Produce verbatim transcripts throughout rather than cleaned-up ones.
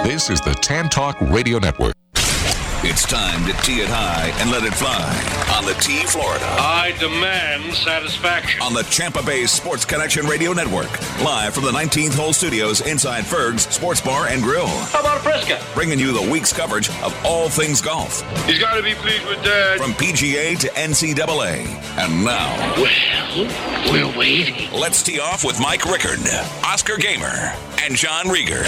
This is the Tan Talk Radio Network. It's time to tee it high and let it fly on the T Florida. I demand satisfaction. On the Tampa Bay Sports Connection Radio Network. Live from the nineteenth Hole Studios inside Ferg's Sports Bar and Grill. How about a Fresca? Bringing you the week's coverage of all things golf. He's got to be pleased with that. From P G A to N C double A. And now... Well, we're waiting. Let's tee off with Mike Rickard, Oscar Gamer, and John Rieger.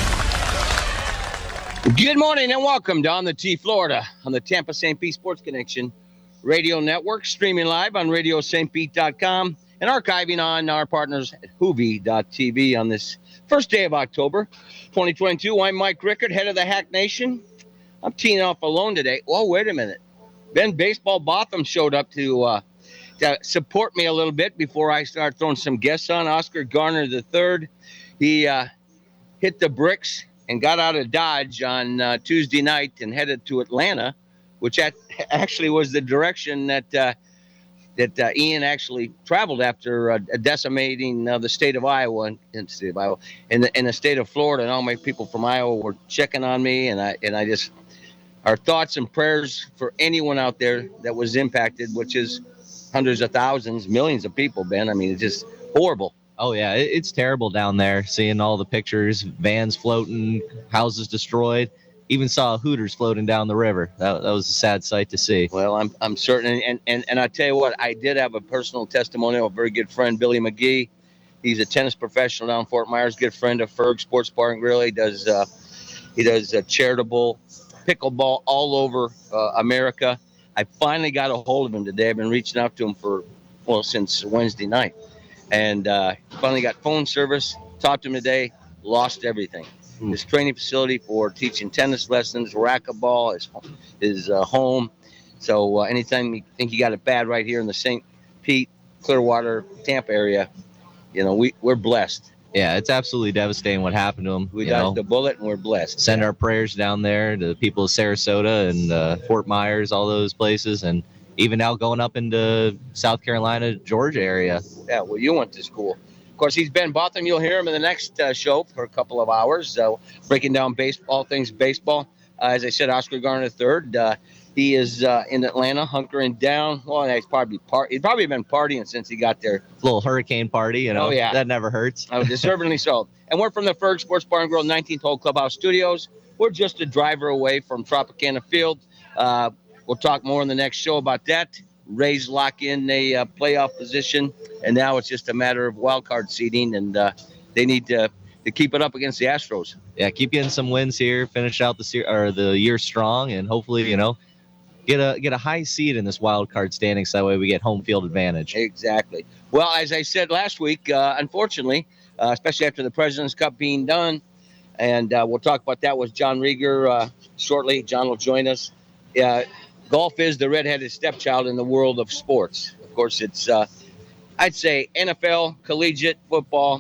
Good morning and welcome to On the T Florida on the Tampa Saint Pete Sports Connection Radio Network, streaming live on radio st pete dot com and archiving on our partners at hoovie dot t v on this first day of October twenty twenty-two. I'm Mike Rickard, head of the Hack Nation. I'm teeing off alone today. Oh, wait a minute. Ben Baseball Botham showed up to, uh, to support me a little bit before I start throwing some guests on. Oscar Garner the third. He uh, hit the bricks and got out of Dodge on uh, Tuesday night and headed to Atlanta, which at, actually was the direction that uh, that uh, Ian actually traveled after uh, decimating uh, the state of Iowa and, and state of Iowa and the, and the state of Florida. And all my people from Iowa were checking on me, and I and I just our thoughts and prayers for anyone out there that was impacted, which is hundreds of thousands, millions of people. Ben, I mean, it's just horrible. Oh, yeah, it's terrible down there, seeing all the pictures, vans floating, houses destroyed. Even saw Hooters floating down the river. That, that was a sad sight to see. Well, I'm I'm certain. And, and, and I tell you what, I did have a personal testimonial of a very good friend, Billy McGee. He's a tennis professional down in Fort Myers, good friend of Ferg Sports Bar and Grill. He does, uh, he does uh, charitable pickleball all over uh, America. I finally got a hold of him today. I've been reaching out to him for, well, since Wednesday night. And uh, finally got phone service, talked to him today, lost everything. Mm. His training facility for teaching tennis lessons, racquetball, his, his uh, home. So uh, anytime you think you got it bad right here in the Saint Pete, Clearwater, Tampa area, you know, we, we're blessed. Yeah, it's absolutely devastating what happened to him. We dodged the bullet and we're blessed. Send our prayers down there to the people of Sarasota and uh, Fort Myers, all those places, and even now going up into South Carolina, Georgia area. Yeah, well, you went to school. Of course, he's Ben Botham. You'll hear him in the next uh, show for a couple of hours, uh, breaking down baseball, things baseball. Uh, as I said, Oscar Garner the third. Uh, he is uh, in Atlanta, hunkering down. Well, he's probably part. He's probably been partying since he got there. Little hurricane party, you know. Oh, yeah. That never hurts. Oh, deservedly so. And we're from the Ferg Sports Bar and Grill nineteenth Hole Clubhouse Studios. We're just a driver away from Tropicana Field. Uh, We'll talk more in the next show about that. Rays lock in a uh, playoff position, and now it's just a matter of wild card seeding, and uh, they need to, to keep it up against the Astros. Yeah, keep getting some wins here, finish out the se- or the year strong, and hopefully, you know, get a get a high seed in this wild card standing, so that way we get home field advantage. Exactly. Well, as I said last week, uh, unfortunately, uh, especially after the President's Cup being done, and uh, we'll talk about that with John Rieger uh, shortly. John will join us. Uh, Golf is the redheaded stepchild in the world of sports. Of course, it's, uh, I'd say, N F L, collegiate football,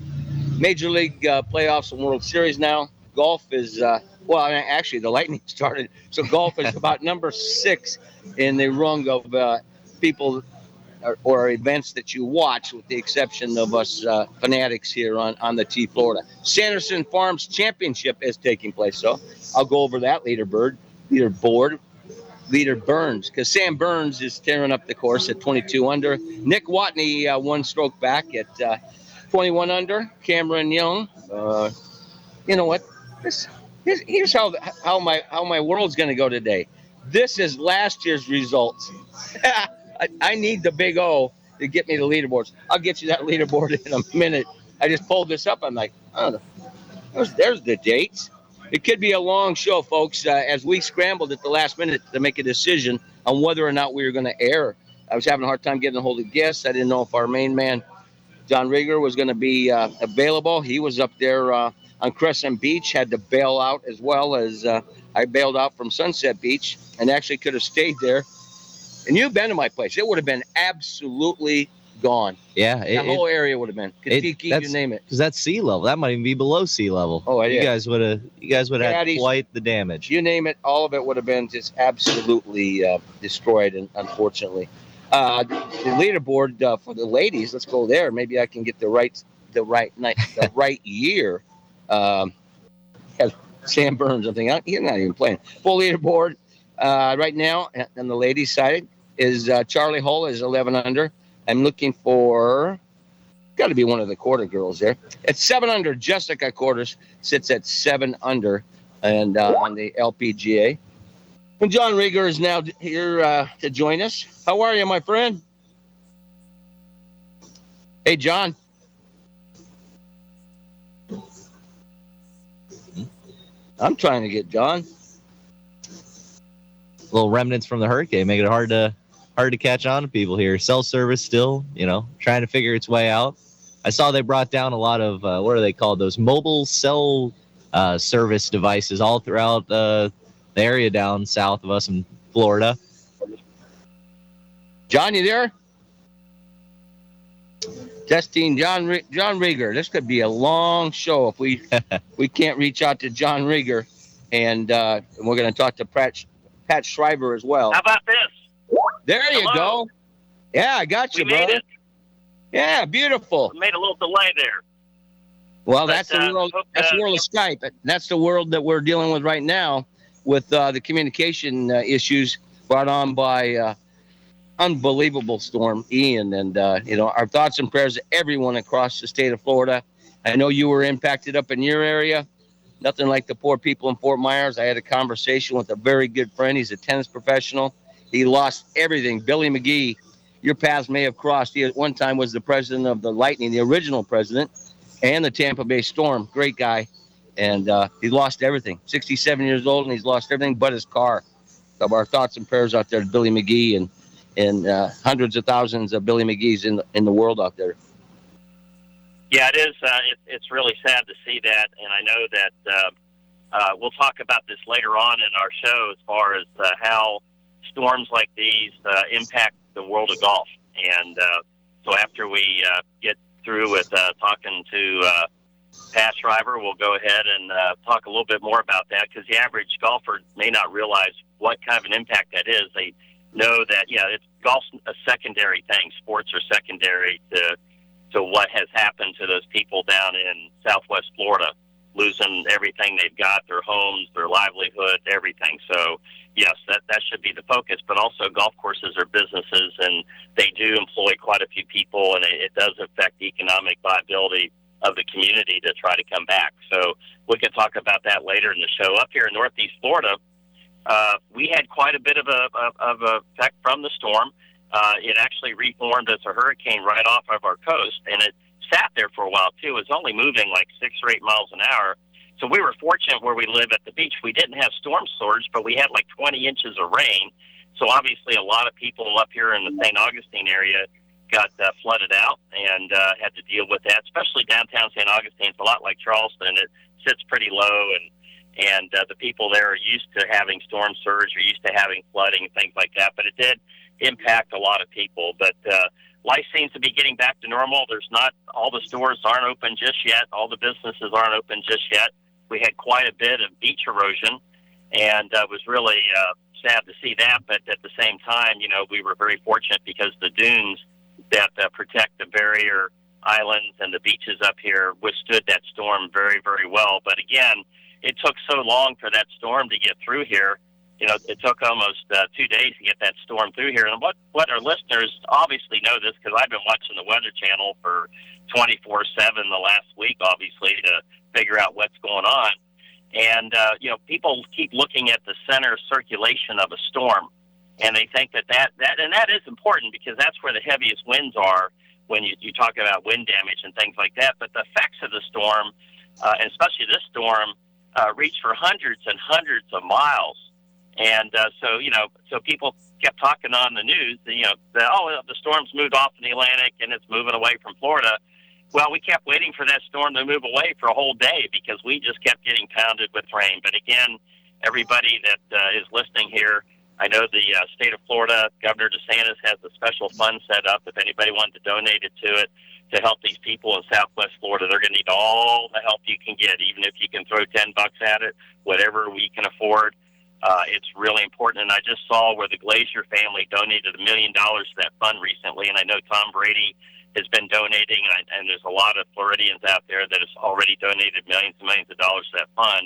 Major League uh, playoffs and World Series now. Golf is, uh, well, I mean, actually, the Lightning started. So golf is about number six in the rung of uh, people or, or events that you watch, with the exception of us uh, fanatics here on, on the T Florida. Sanderson Farms Championship is taking place. So I'll go over that leaderboard, leaderboard. Leader Burns, because Sam Burns is tearing up the course at twenty-two under. Nick Watney uh, one stroke back at uh, twenty-one under. Cameron Young, uh, you know what? This here's, here's how how my how my world's going to go today. This is last year's results. I, I need the big O to get me the leaderboards. I'll get you that leaderboard in a minute. I just pulled this up. I'm like, oh, there's, there's the dates. It could be a long show, folks, uh, as we scrambled at the last minute to make a decision on whether or not we were going to air. I was having a hard time getting a hold of guests. I didn't know if our main man, John Rieger, was going to be uh, available. He was up there uh, on Crescent Beach, had to bail out, as well as uh, I bailed out from Sunset Beach and actually could have stayed there. And you've been to my place. It would have been absolutely gone. Yeah. It, the whole it, area would have been. Kentucky, you name it. Because that's sea level. That might even be below sea level. Oh, you yeah. guys would have You guys would have had quite the damage. You name it, all of it would have been just absolutely uh, destroyed, and unfortunately. Uh, the leaderboard uh, for the ladies, let's go there. Maybe I can get the right the right night, the right year. Um, as Sam Burns, I think. He's not even playing. Full leaderboard uh, right now on the ladies' side is uh, Charlie Hull is eleven under. I'm looking for, got to be one of the Quarter girls there. It's seven under. Jessica Quarters sits at seven under and uh, on the L P G A. And John Rieger is now here uh, to join us. How are you, my friend? Hey, John. I'm trying to get John. Little remnants from the hurricane, making it hard to hard to catch on to people here. Cell service still, you know, trying to figure its way out. I saw they brought down a lot of uh, what are they called? Those mobile cell uh, service devices all throughout uh, the area down south of us in Florida. John, you there? Testing John Re- John Rieger. This could be a long show if we we can't reach out to John Rieger, and uh, we're going to talk to Pat Pat Schreiber as well. How about this? There you Hello. go. Yeah, I got you, we brother. made it. Yeah, beautiful. We made a little delay there. Well, But, that's the uh, world. hope, That's the uh, world of Skype. That's the world that we're dealing with right now, with uh, the communication uh, issues brought on by uh, unbelievable storm Ian. And uh, you know, our thoughts and prayers to everyone across the state of Florida. I know you were impacted up in your area. Nothing like the poor people in Fort Myers. I had a conversation with a very good friend. He's a tennis professional. He lost everything. Billy McGee, your paths may have crossed. He at one time was the president of the Lightning, the original president, and the Tampa Bay Storm. Great guy. And uh, he lost everything. sixty-seven years old, and he's lost everything but his car. So our thoughts and prayers out there to Billy McGee and and uh, hundreds of thousands of Billy McGees in the, in the world out there. Yeah, it is. Uh, it, it's really sad to see that, and I know that uh, uh, we'll talk about this later on in our show as far as uh, how storms like these uh, impact the world of golf. And uh, so after we uh, get through with uh, talking to uh, Pat Schreiber, we'll go ahead and uh, talk a little bit more about that, because the average golfer may not realize what kind of an impact that is. They know that, yeah, it's golf's a secondary thing. Sports are secondary to to what has happened to those people down in Southwest Florida, losing everything they've got, their homes, their livelihood, everything. So, yes, that, that should be the focus. But also golf courses are businesses, and they do employ quite a few people, and it, it does affect the economic viability of the community to try to come back. So we can talk about that later in the show. Up here in Northeast Florida, uh, we had quite a bit of a of, of a effect from the storm. Uh, it actually reformed as a hurricane right off of our coast, and it sat there for a while, too. It was only moving like six or eight miles an hour. So we were fortunate where we live at the beach. We didn't have storm surge, but we had like twenty inches of rain. So obviously a lot of people up here in the Saint Augustine area got uh, flooded out and uh, had to deal with that, especially downtown Saint Augustine. It's a lot like Charleston. It sits pretty low, and, and uh, the people there are used to having storm surge, are used to having flooding and things like that. But it did impact a lot of people, but uh, life seems to be getting back to normal. There's not, all the stores aren't open just yet. All the businesses aren't open just yet. We had quite a bit of beach erosion, and uh, it was really uh, sad to see that. But at the same time, you know, we were very fortunate because the dunes that uh, protect the barrier islands and the beaches up here withstood that storm very, very well. But again, it took so long for that storm to get through here. You know, it took almost uh, two days to get that storm through here. And what, what our listeners obviously know this, because I've been watching the Weather Channel for twenty-four seven the last week, obviously, to figure out what's going on. And, uh, you know, people keep looking at the center circulation of a storm, and they think that that, that and that is important because that's where the heaviest winds are when you, you talk about wind damage and things like that. But the effects of the storm, uh, and especially this storm, uh, reach for hundreds and hundreds of miles. And uh, so, you know, so people kept talking on the news, you know, that, oh, the storm's moved off in the Atlantic and it's moving away from Florida. Well, we kept waiting for that storm to move away for a whole day because we just kept getting pounded with rain. But again, everybody that uh, is listening here, I know the uh, state of Florida, Governor DeSantis has a special fund set up. If anybody wanted to donate it to it to help these people in Southwest Florida, they're going to need all the help you can get, even if you can throw ten bucks at it, whatever we can afford. Uh, it's really important, and I just saw where the Glazier family donated a million dollars to that fund recently, and I know Tom Brady has been donating, and, I, and there's a lot of Floridians out there that has already donated millions and millions of dollars to that fund.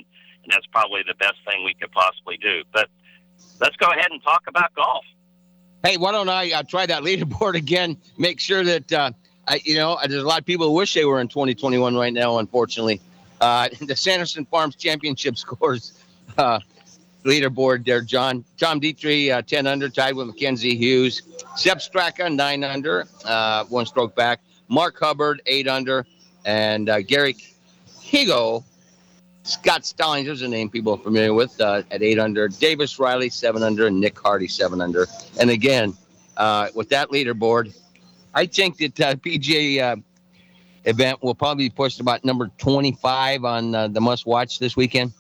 and that's probably the best thing we could possibly do. But let's go ahead and talk about golf. Hey, why don't I uh, try that leaderboard again? Make sure that, uh, I, you know, there's a lot of people who wish they were in twenty twenty-one right now, unfortunately. Uh, the Sanderson Farms Championship scores uh, leaderboard there, John. Tom Dietrich, uh, ten under, tied with Mackenzie Hughes. Sepp Straka, nine under, uh, one stroke back. Mark Hubbard, eight under. And uh, Gary Higo, Scott Stallings, there's a name people are familiar with, uh, at eight under. Davis Riley, seven under. And Nick Hardy, seven under. And again, uh, with that leaderboard, I think that uh, P G A uh, event will probably be pushed about number twenty-five on uh, the must-watch this weekend.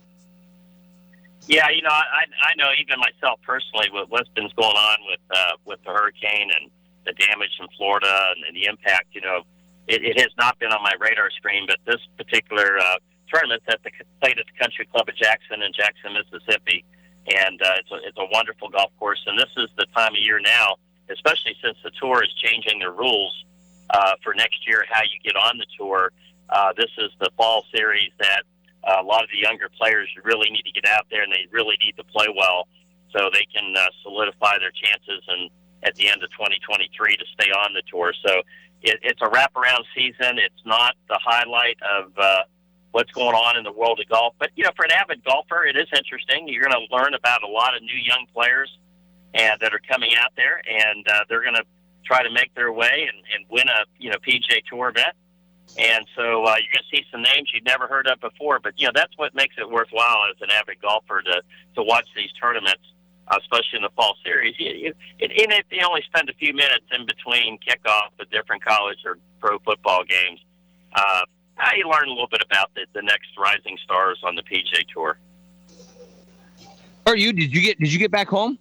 Yeah, you know, I I know even myself personally with what's been going on with uh, with the hurricane and the damage in Florida and, and the impact, you know, it, it has not been on my radar screen. But this particular uh, tournament at the played at the Country Club of Jackson in Jackson, Mississippi, and uh, it's a it's a wonderful golf course. And this is the time of year now, especially since the tour is changing their rules uh, for next year, how you get on the tour. Uh, this is the fall series that uh, a lot of the younger players really need to get out there, and they really need to play well so they can uh, solidify their chances and at the end of twenty twenty-three to stay on the tour. So it, it's a wraparound season. It's not the highlight of uh, what's going on in the world of golf. But, you know, for an avid golfer, it is interesting. You're going to learn about a lot of new young players and that are coming out there, and uh, they're going to try to make their way and, and win a, you know, P G A Tour event. And so uh, you're going to see some names you've never heard of before. But, you know, that's what makes it worthwhile as an avid golfer to, to watch these tournaments, uh, especially in the fall series. You, you, and if you only spend a few minutes in between kickoff of different college or pro football games, uh, you learn a little bit about the, the next rising stars on the P G A Tour. Are you? Did you get? Did you get back home?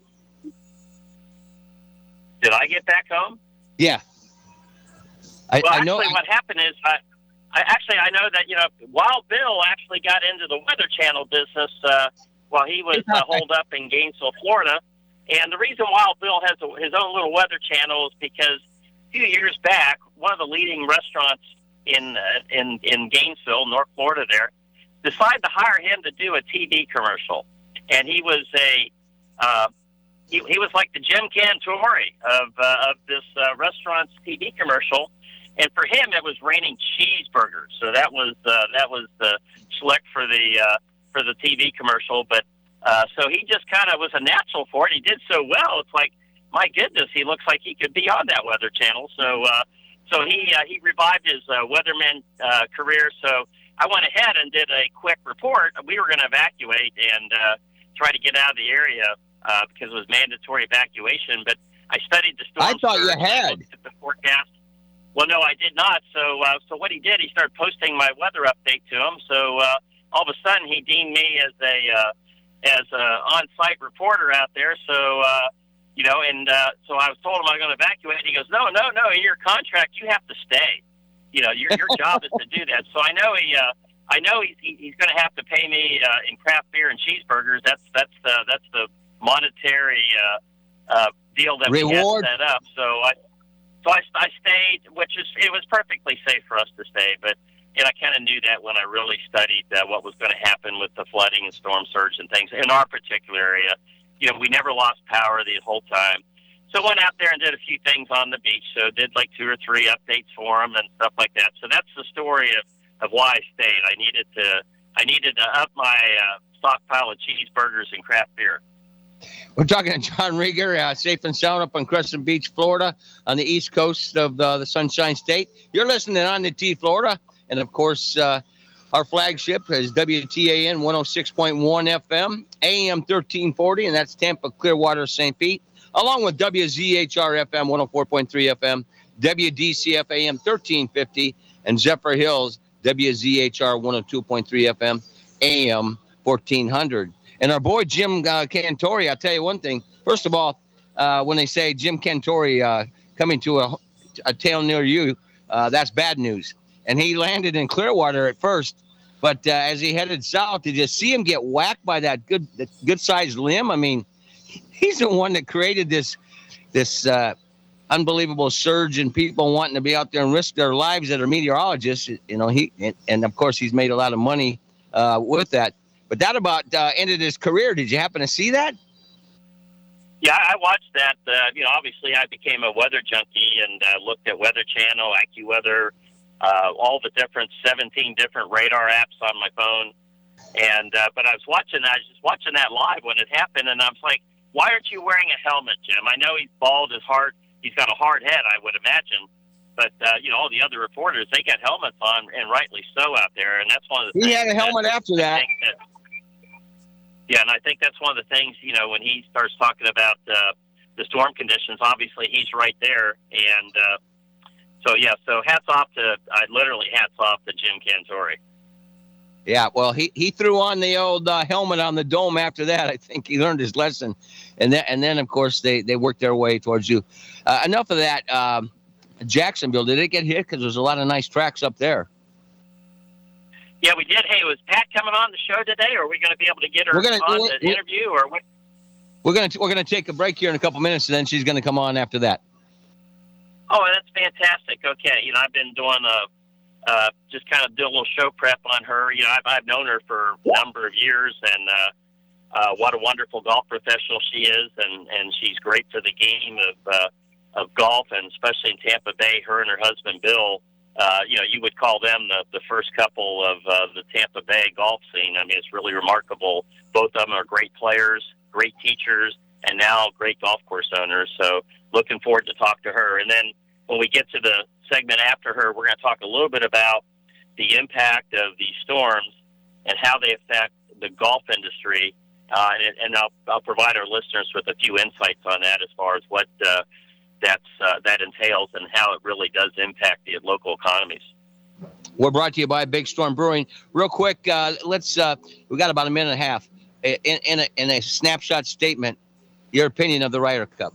Did I get back home? Yeah. I, well, I know. Actually, what happened is, I, I actually I know that you know Wild Bill actually got into the Weather Channel business uh, while he was uh, holed up in Gainesville, Florida. And the reason Wild Bill has a, his own little Weather Channel is because a few years back, one of the leading restaurants in uh, in in Gainesville, North Florida, there decided to hire him to do a T V commercial, and he was a uh, he, he was like the Jim Cantore of uh, of this uh, restaurant's T V commercial. And for him, it was raining cheeseburgers. So that was uh, that was the slick for the uh, for the T V commercial. But uh, so he just kind of was a natural for it. He did so well. It's like, my goodness, he looks like he could be on that Weather Channel. So uh, so he uh, he revived his uh, weatherman uh, career. So I went ahead and did a quick report. We were going to evacuate and uh, try to get out of the area uh, because it was mandatory evacuation. But I studied the storm. I thought you had. Looked at the forecast. Well, no, I did not. So, uh, so what he did, he started posting my weather update to him. So, uh, all of a sudden, he deemed me as a uh, as a on-site reporter out there. So, uh, you know, and uh, so I was told him I'm going to evacuate. He goes, "No, no, no. In your contract, you have to stay. You know, your your job is to do that." So I know he, uh, I know he's he's going to have to pay me uh, in craft beer and cheeseburgers. That's that's the that's the monetary uh, uh, deal that Reward. we had set up. So I. So I, I stayed, which is it was perfectly safe for us to stay, but and I kind of knew that when I really studied uh, what was going to happen with the flooding and storm surge and things in our particular area. You know, we never lost power the whole time. So I went out there and did a few things on the beach. So did like two or three updates for them and stuff like that. So that's the story of, of why I stayed. I needed to I needed to up my uh, stockpile of cheeseburgers and craft beer. We're talking to John Rieger, uh, safe and sound up on Crescent Beach, Florida, on the east coast of uh, the Sunshine State. You're listening on the T Florida, and of course, uh, our flagship is W T A N one oh six point one F M, A M thirteen forty, and that's Tampa, Clearwater, Saint Pete, along with W Z H R F M one oh four point three F M, W D C F A M thirteen fifty, and Zephyr Hills, W Z H R one oh two point three F M, A M fourteen hundred. And our boy Jim uh, Cantore, I'll tell you one thing. First of all, uh, when they say Jim Cantore uh, coming to a, a town near you, uh, that's bad news. And he landed in Clearwater at first, but uh, as he headed south, to just see him get whacked by that good, that good-sized limb. I mean, he's the one that created this, this uh, unbelievable surge in people wanting to be out there and risk their lives that are meteorologists. You know, he and, and of course he's made a lot of money uh, with that. But that about uh, ended his career. Did you happen to see that? Yeah, I watched that. Uh, you know, obviously I became a weather junkie and uh, looked at Weather Channel, AccuWeather, uh, all the different seventeen different radar apps on my phone. And uh, but I was watching that. I was just watching that live when it happened, and I was like, "Why aren't you wearing a helmet, Jim? I know he's bald, his hard, he's got a hard head, I would imagine." But uh, you know, all the other reporters, they got helmets on, and rightly so out there. And that's one of the he things had a helmet that, after that. that. Yeah, and I think that's one of the things, you know, when he starts talking about uh, the storm conditions, obviously he's right there. And uh, so, yeah, so hats off to, I literally hats off to Jim Cantore. Yeah, well, he, he threw on the old uh, helmet on the dome after that. I think he learned his lesson. And then, and then of course, they, they worked their way towards you. Uh, enough of that. Um, Jacksonville, did it get hit? Because there's a lot of nice tracks up there. Yeah, we did. Hey, was Pat coming on the show today, or are we going to be able to get her we're gonna, on we're, the interview? Or what? We're going to we're going to take a break here in a couple minutes, and then she's going to come on after that. Oh, that's fantastic. Okay, you know, I've been doing a uh, just kind of do a little show prep on her. You know, I've, I've known her for a number of years, and uh, uh, what a wonderful golf professional she is, and, and she's great for the game of uh, of golf, and especially in Tampa Bay. Her and her husband Bill. Uh, you know, you would call them the, the first couple of uh, the Tampa Bay golf scene. I mean, it's really remarkable. Both of them are great players, great teachers, and now great golf course owners. So looking forward to talk to her. And then when we get to the segment after her, we're going to talk a little bit about the impact of these storms and how they affect the golf industry. Uh, and and I'll, I'll provide our listeners with a few insights on that as far as what uh, that's uh, that entails and how it really does impact the local economies. We're brought to you by Big Storm Brewing. Real quick, uh, let's. Uh, we got about a minute and a half. In, in, a, in a snapshot statement, your opinion of the Ryder Cup.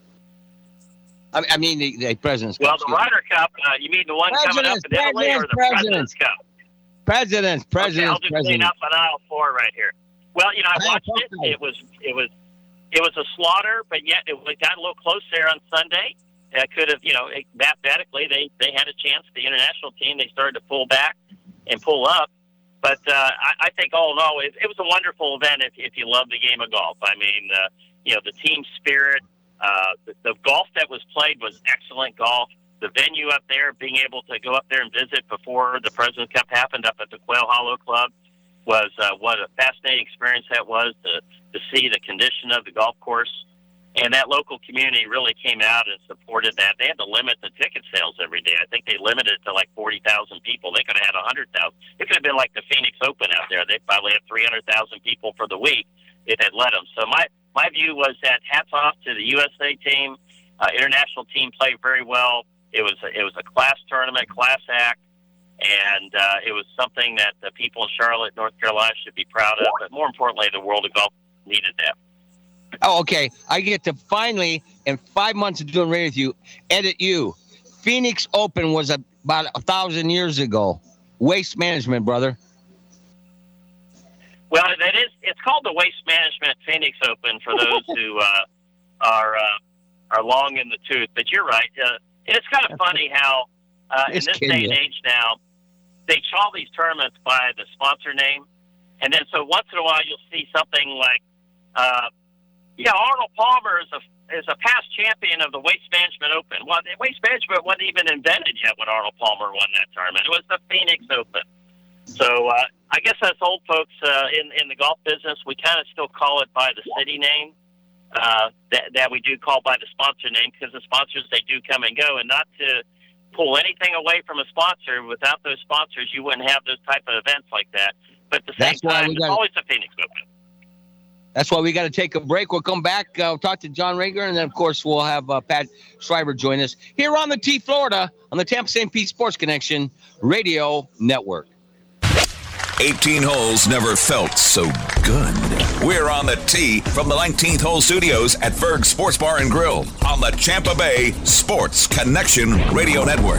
I, I mean the, the President's Cup. Well, the Ryder Cup. Uh, you mean the one coming up in Italy, or the President's Cup? President's, President's, okay, I'll just President's. clean up on aisle four right here. Well, you know, I watched it. It was, it was. It was a slaughter, but yet it got a little close there on Sunday. It could have, you know, it, mathematically they, they had a chance. The international team, they started to pull back and pull up. But uh, I, I think all in all, it, it was a wonderful event if, if you love the game of golf. I mean, uh, you know, the team spirit, uh, the, the golf that was played was excellent golf. The venue up there, being able to go up there and visit before the President's Cup happened up at the Quail Hollow Club was uh, what a fascinating experience that was to, to see the condition of the golf course. And that local community really came out and supported that. They had to limit the ticket sales every day. I think they limited it to like forty thousand people. They could have had one hundred thousand. It could have been like the Phoenix Open out there. They probably had three hundred thousand people for the week if they'd let them. So my, my view was that hats off to the U S A team. Uh, international team played very well. It was a, it was a class tournament, class act. And uh, it was something that the people in Charlotte, North Carolina should be proud of. But more importantly, the world of golf needed that. Oh, okay. I get to finally, in five months of doing radio with you, edit you. Phoenix Open was a, about a thousand years ago. Waste Management, brother. Well, that is. It's called the Waste Management Phoenix Open for those who uh, are uh, are long in the tooth. But you're right. Uh, and it's kind of funny how uh, in this day and age now, they call these tournaments by the sponsor name. And then so once in a while, you'll see something like, uh, yeah, Arnold Palmer is a is a past champion of the Waste Management Open. Well, the Waste Management wasn't even invented yet when Arnold Palmer won that tournament. It was the Phoenix Open. So uh, I guess us old folks uh, in, in the golf business, we kind of still call it by the city name uh, that, that we do call by the sponsor name, because the sponsors, they do come and go. And not to pull anything away from a sponsor, without those sponsors, you wouldn't have those type of events like that. But at the same That's time, it's gotta, always the Phoenix Open. That's why we got to take a break. We'll come back, uh, we'll talk to John Rager, and then, of course, we'll have uh, Pat Schreiber join us here on the T Florida on the Tampa Saint Pete Sports Connection Radio Network. eighteen holes never felt so good. We're on the tee from the nineteenth Hole Studios at Ferg Sports Bar and Grill on the Tampa Bay Sports Connection Radio Network.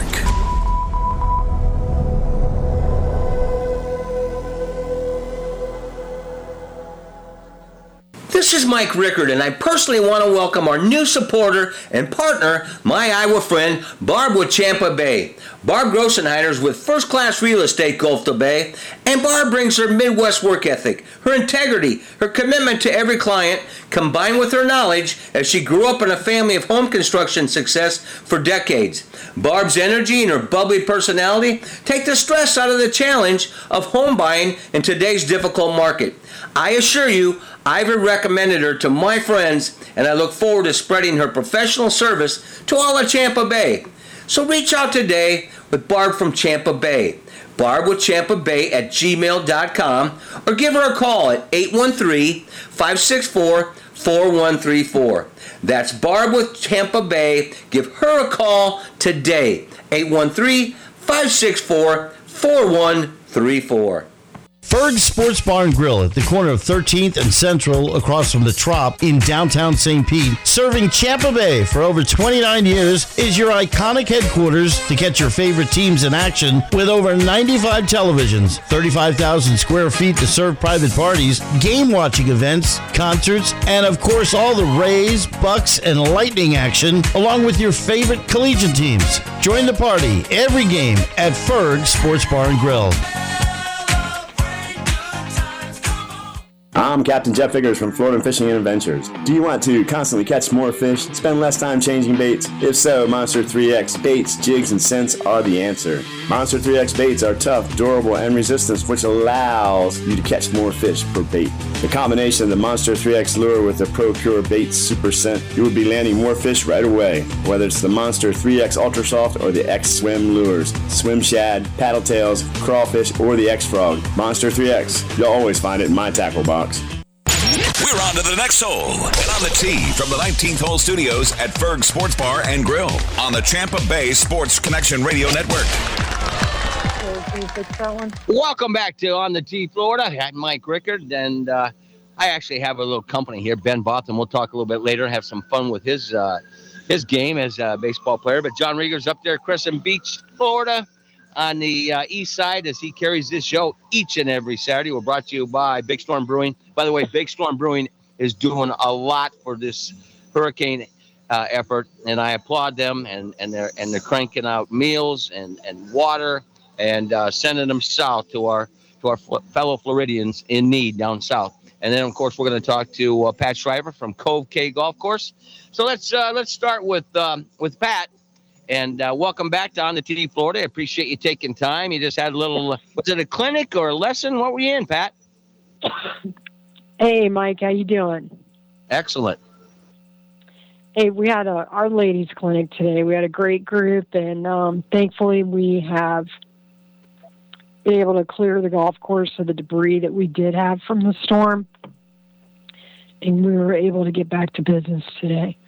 This is Mike Rickard, and I personally want to welcome our new supporter and partner, my Iowa friend, Barb with Tampa Bay. Barb Grossenheiner's with First Class Real Estate Gulf to Bay, and Barb brings her Midwest work ethic, her integrity, her commitment to every client, combined with her knowledge as she grew up in a family of home construction success for decades. Barb's energy and her bubbly personality take the stress out of the challenge of home buying in today's difficult market. I assure you, I've recommended her to my friends, and I look forward to spreading her professional service to all of Tampa Bay. So reach out today with Barb from Tampa Bay. Barb with Tampa Bay at gmail dot com, or give her a call at eight one three, five six four, four one three four. That's Barb with Tampa Bay. Give her a call today, eight one three, five six four, four one three four. Ferg's Sports Bar and Grill at the corner of thirteenth and Central across from the Trop in downtown Saint Pete, serving Tampa Bay for over twenty-nine years, is your iconic headquarters to catch your favorite teams in action with over ninety-five televisions, thirty-five thousand square feet to serve private parties, game watching events, concerts, and of course all the Rays, Bucks, and Lightning action, along with your favorite collegiate teams. Join the party every game at Ferg's Sports Bar and Grill. I'm Captain Jeff Figures from Florida Fishing and Adventures. Do you want to constantly catch more fish, spend less time changing baits? If so, Monster three X baits, jigs, and scents are the answer. Monster three X baits are tough, durable, and resistant, which allows you to catch more fish per bait. The combination of the Monster three X lure with the Pro-Cure Baits Super Scent, you will be landing more fish right away. Whether it's the Monster three X Ultra Soft or the X-Swim lures, swim shad, paddle tails, crawfish, or the X-Frog, Monster three X, you'll always find it in my tackle box. We're on to the next hole. And on the tee from the nineteenth hole studios at Ferg Sports Bar and Grill on the Tampa Bay Sports Connection Radio Network. Welcome back to On the Tee, Florida. I'm Mike Rickard, and uh, I actually have a little company here, Ben Botham. We'll talk a little bit later, have some fun with his uh, his game as a baseball player. But John Rieger's up there at Crescent Beach, Florida, on the uh, east side as he carries this show each and every Saturday. We're brought to you by Big Storm Brewing. By the way, Big Storm Brewing is doing a lot for this hurricane uh, effort, and I applaud them. And, and they're and they're cranking out meals and, and water and uh, sending them south to our to our fellow Floridians in need down south. And then, of course, we're going to talk to uh, Pat Shriver from Cove K Golf Course. So let's uh, let's start with um, with Pat. And uh, welcome back to On the Tee, Florida. I appreciate you taking time. You just had a little, uh, was it a clinic or a lesson? What were you in, Pat? Hey, Mike, how you doing? Excellent. Hey, we had a Our Ladies clinic today. We had a great group, and um, thankfully we have been able to clear the golf course of the debris that we did have from the storm, and we were able to get back to business today.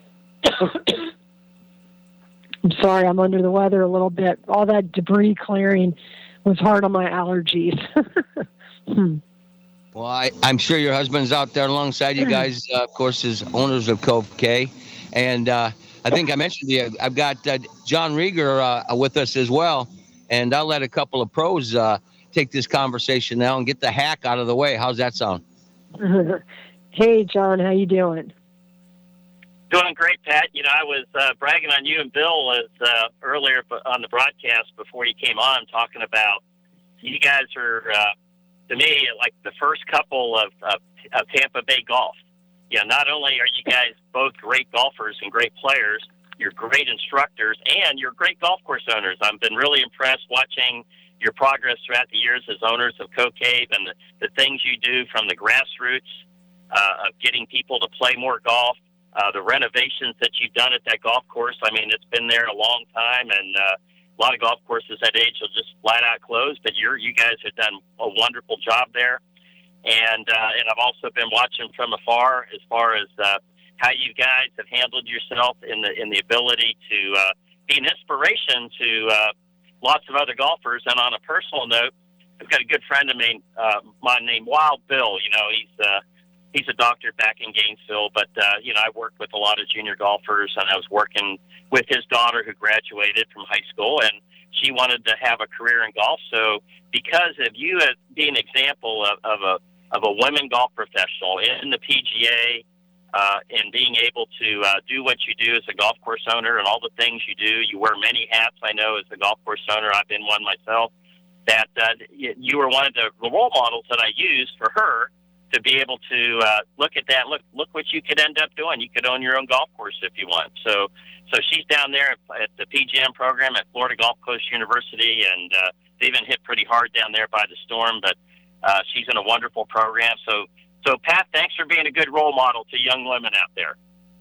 I'm sorry, I'm under the weather a little bit. All that debris clearing was hard on my allergies. hmm. Well, I, I'm sure your husband's out there alongside you guys, uh, of course, as owners of Cove K. And uh, I think I mentioned to you, I've got uh, John Rieger uh, with us as well. And I'll let a couple of pros uh, take this conversation now and get the hack out of the way. How's that sound? Hey, John, how you doing? Doing great, Pat. You know, I was uh, bragging on you and Bill as uh, earlier on the broadcast before you came on, talking about you guys are, uh, to me, like the first couple of, of, of Tampa Bay golf. You know, not only are you guys both great golfers and great players, you're great instructors, and you're great golf course owners. I've been really impressed watching your progress throughout the years as owners of Cove Cave and the, the things you do from the grassroots uh, of getting people to play more golf. Uh, the renovations that you've done at that golf course, I mean, it's been there a long time, and uh, a lot of golf courses that age will just flat out close, but you're, you guys have done a wonderful job there. And uh, and I've also been watching from afar as far as uh, how you guys have handled yourself in the in the ability to uh, be an inspiration to uh, lots of other golfers. And on a personal note, I've got a good friend of mine, uh, mine named Wild Bill. You know, he's uh, he's a doctor back in Gainesville, but uh, you know, I worked with a lot of junior golfers, and I was working with his daughter who graduated from high school, and she wanted to have a career in golf. So because of you as being an example of, of a of a women golf professional in the P G A, uh, and being able to uh, do what you do as a golf course owner and all the things you do. You wear many hats, I know, as a golf course owner. I've been one myself. That uh, you were one of the role models that I used for her to be able to uh, look at that. Look, look what you could end up doing. You could own your own golf course if you want. So, so she's down there at the P G M program at Florida Gulf Coast University, and uh, they've been hit pretty hard down there by the storm. But uh, she's in a wonderful program. So, so Pat, thanks for being a good role model to young women out there.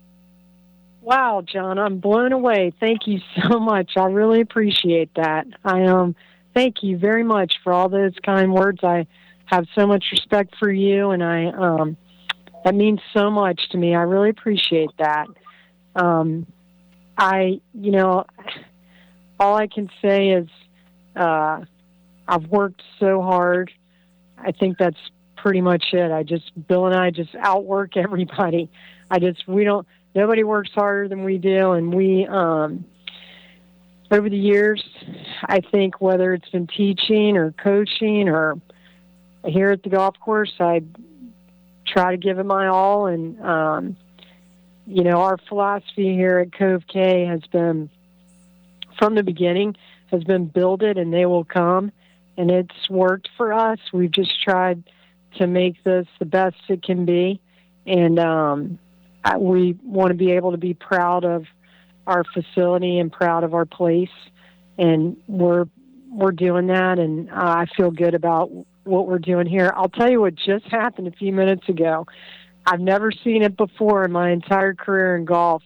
Wow, John, I'm blown away. Thank you so much. I really appreciate that. I um, thank you very much for all those kind words. I have so much respect for you, and I um, that means so much to me. I really appreciate that. Um, I, you know, all I can say is uh, I've worked so hard. I think that's pretty much it. I just, Bill and I just outwork everybody. I just, we don't, nobody works harder than we do, and we, um, over the years, I think whether it's been teaching or coaching or here at the golf course, I try to give it my all. And, um, you know, our philosophy here at Cove K has been, from the beginning, has been build it and they will come. And it's worked for us. We've just tried to make this the best it can be. And um, I, we want to be able to be proud of our facility and proud of our place. And we're we're doing that, and uh, I feel good about what we're doing here. I'll tell you what just happened a few minutes ago. I've never seen it before in my entire career in golf.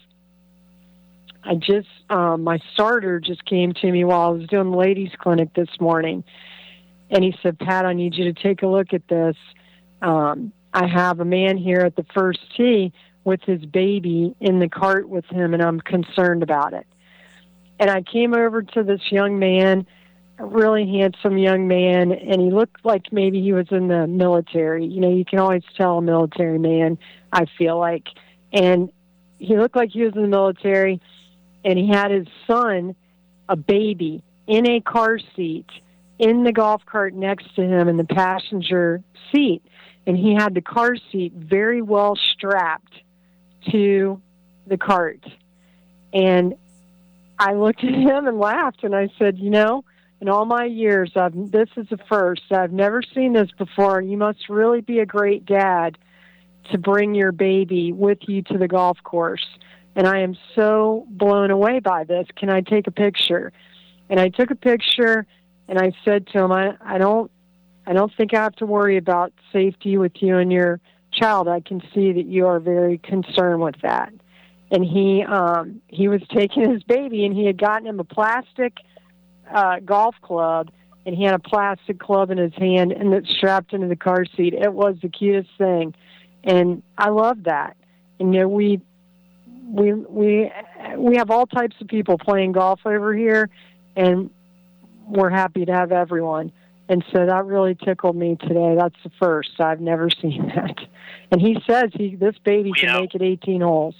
I just, um, my starter just came to me while I was doing the ladies clinic this morning. And he said, Pat, I need you to take a look at this. Um, I have a man here at the first tee with his baby in the cart with him, and I'm concerned about it. And I came over to this young man, a really handsome young man, and he looked like maybe he was in the military. You know, you can always tell a military man, I feel like. And he looked like he was in the military, and he had his son, a baby, in a car seat, in the golf cart next to him in the passenger seat. And he had the car seat very well strapped to the cart. And I looked at him and laughed, and I said, you know, in all my years, I've, this is the first. I've never seen this before. You must really be a great dad to bring your baby with you to the golf course. And I am so blown away by this. Can I take a picture? And I took a picture, and I said to him, I, I don't I don't think I have to worry about safety with you and your child. I can see that you are very concerned with that. And he um, he was taking his baby, and he had gotten him a plastic uh, golf club, and he had a plastic club in his hand, and it's strapped into the car seat. It was the cutest thing, and I love that. And you know, we we we we have all types of people playing golf over here, and we're happy to have everyone. And so that really tickled me today. That's the first. I've never seen that. And he says he this baby well, can know, make it eighteen holes.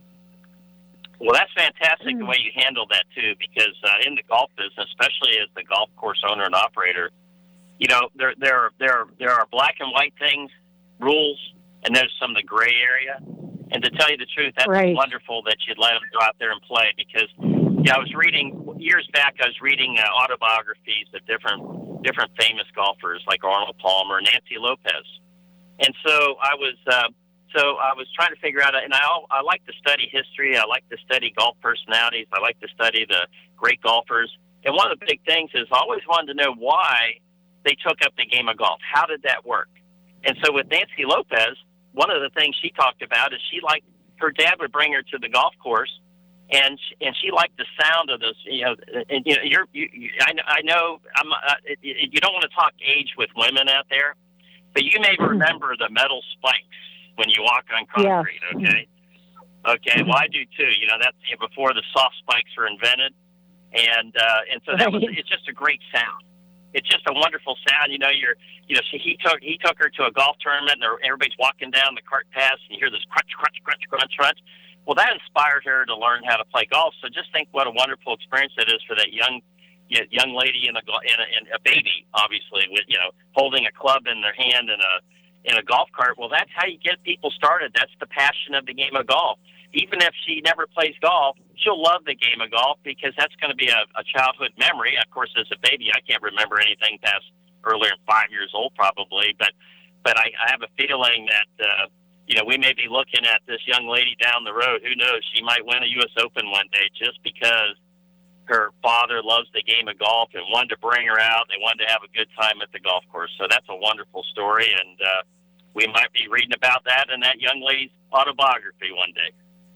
Well, that's fantastic the way you handled that, too, because uh, in the golf business, especially as the golf course owner and operator, you know, there there there there are black and white things, rules, and there's some of the gray area. And to tell you the truth, that's right. wonderful that you'd let them go out there and play, because yeah, I was reading, years back, I was reading uh, autobiographies of different different famous golfers like Arnold Palmer and Nancy Lopez. And so I was uh, so I was trying to figure out, and I, I like to study history, I like to study golf personalities, I like to study the great golfers. And one of the big things is I always wanted to know why they took up the game of golf. How did that work? And so with Nancy Lopez, one of the things she talked about is she liked, her dad would bring her to the golf course, and she, and she liked the sound of those. You know, and, you know, you're, you, you, I, I know I'm. Uh, it, it, you don't want to talk age with women out there, but you may remember the metal spikes when you walk on concrete. Yeah. Okay, okay. Well, I do too. You know, that's you know, before the soft spikes were invented, and uh, and so that was. It's just a great sound. It's just a wonderful sound. You know, you're, you know, she, he took he took her to a golf tournament, and everybody's walking down the cart path, and you hear this crunch, crunch, crunch, crunch, crunch. Well, that inspired her to learn how to play golf. So just think what a wonderful experience that is for that young young lady and a, and a, and a baby, obviously, with you know holding a club in their hand and a in a golf cart. Well, that's how you get people started. That's the passion of the game of golf. Even if she never plays golf, she'll love the game of golf because that's going to be a, a childhood memory. Of course, as a baby, I can't remember anything past earlier than five years old probably, but but I, I have a feeling that, uh, you know, we may be looking at this young lady down the road. Who knows? She might win a U S Open one day just because her father loves the game of golf and wanted to bring her out. They wanted to have a good time at the golf course. So that's a wonderful story, and uh, we might be reading about that in that young lady's autobiography one day.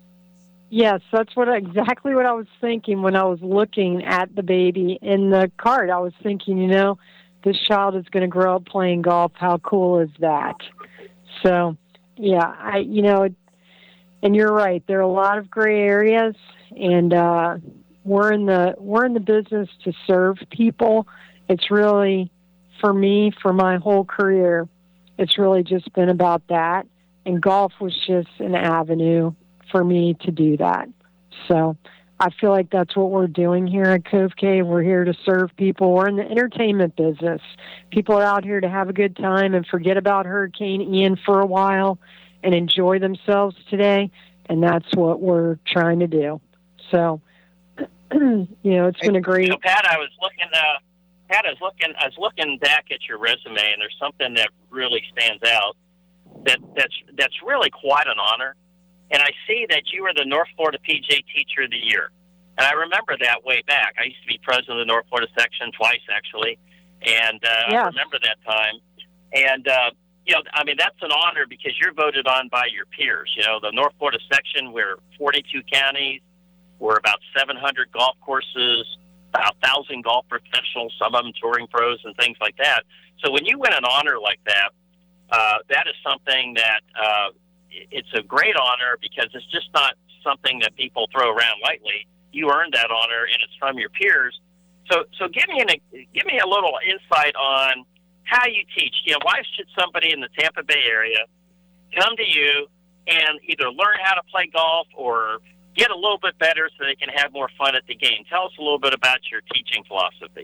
Yes, that's what exactly what I was thinking when I was looking at the baby in the cart. I was thinking, you know, this child is going to grow up playing golf. How cool is that? So, yeah, I, you know, and you're right. There are a lot of gray areas, and uh, we're in the we're in the business to serve people. It's really, for me, for my whole career, it's really just been about that. And golf was just an avenue for me to do that. So I feel like that's what we're doing here at Cove Cave. We're here to serve people. We're in the entertainment business. People are out here to have a good time and forget about Hurricane Ian for a while and enjoy themselves today. And that's what we're trying to do. So, you know, it's been a great... You know, Pat, I was looking, uh, Pat, I was looking, I was looking back at your resume, and there's something that really stands out that that's, that's really quite an honor. And I see that you were the North Florida P G A Teacher of the Year. And I remember that way back. I used to be president of the North Florida section twice, actually. And uh, yeah. I remember that time. And, uh, you know, I mean, that's an honor because you're voted on by your peers. You know, the North Florida section, we're forty-two counties. We're about seven hundred golf courses, about one thousand golf professionals, some of them touring pros and things like that. So when you win an honor like that, uh, that is something that uh, – it's a great honor because it's just not something that people throw around lightly. You earned that honor, and it's from your peers. So, so give me an, give me a little insight on how you teach. You know, why should somebody in the Tampa Bay area come to you and either learn how to play golf or get a little bit better so they can have more fun at the game? Tell us a little bit about your teaching philosophy.